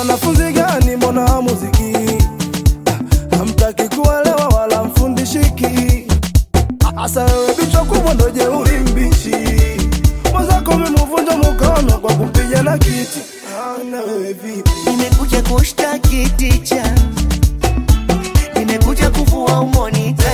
wanafunzi gani mbona muziki? Hamtaki kuelewa wala mfundishiki. Asa wewe bicho kubwa ndo jeuri mbichi. Mwenzako umemvunja mkono kwa kupiga na kiti. Na wewe vipi? Nimekuja kushtaki teacher, nimekuja kuvua umonita.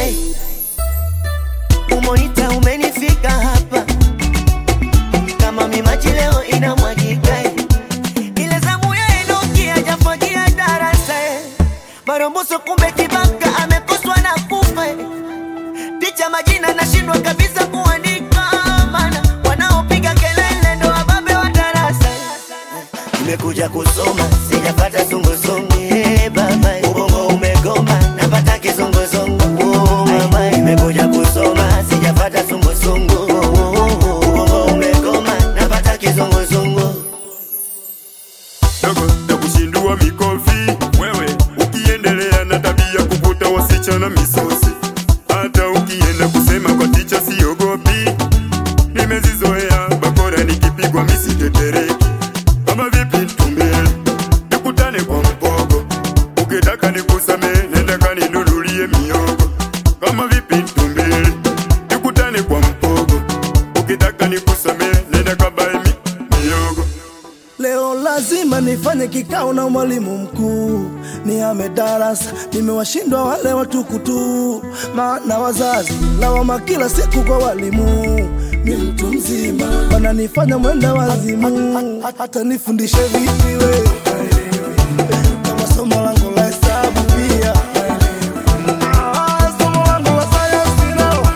Umonita umenifika hapa kama mimaji leo inamwagika. Ile zamu ya Enoki hajafagia darasa. Maromboso kumbe kibaka amekoswa na kufa. Teacher majina nashindwa kabisa kuandika, maana wanaopiga kelele ndo wababe wa darasa. Nimekuja kusoma sijapata zunguzungu, baba ubongo umegoma napata kizunguzungu. Mama nimekuja kusoma sijapata zunguzungu, ubongo umegoma napata kizunguzungu. Dogo takushindua mikofi wewe ukiendelea na tabia kuvuta wasichana misosi. Hata ukienda kusema kwa teacher siogopi, nimezizoea bakora nikipigwa misitetereki. Kama vipi tumbele nikutane kwa mpogo, ukitaka nikusame nenda kaninunulie miogo. Kama vipi tumbele nikutane kwa mpogo, ukitaka nikusame nenda kabae miogo. Leo lazima nifanye kikao na mwalimu mkuu, nihame darasa, nimewashindwa wale watukutu. Maana wazazi lawama kila siku kwa walimu. Ni mtu mzima wananifanya mwenda wazimu. Hata nifundishe vipi we kama somo langu la hesabu pia, somo langu la sayansi nao,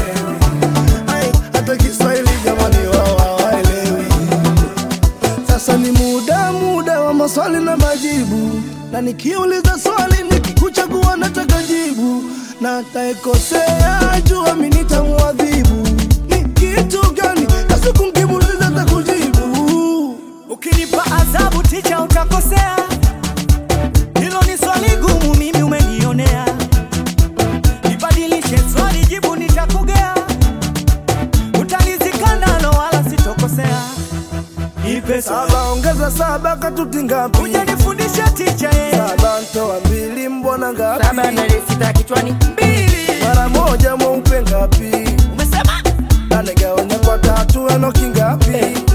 hata Kiswahili jamani wao hawaelewi. Sasa ni muda wa maswali na majibu, na nikiuliza swali nikikuchagua nataka jibu, na ataikosea jua mimi nitamuadhibu. Ni kitu gani kasi kungimuliza atakujibu? Ukinipa adhabu teacher utakosea, hilo ni swali gumu mimi umenionea. Nibadilishe swali jibu nitakugea, utalizikana no wala sitokosea. Nipe Saba ongeza saba katuti ngapi? Ujanifundisha teacher Saba ntoa mbili mbona ngapi? 7 na 6 kichwani 2 Mara moja mweupe ngapi? umesema. Na negawanya kwa 3 Enoki ngapi?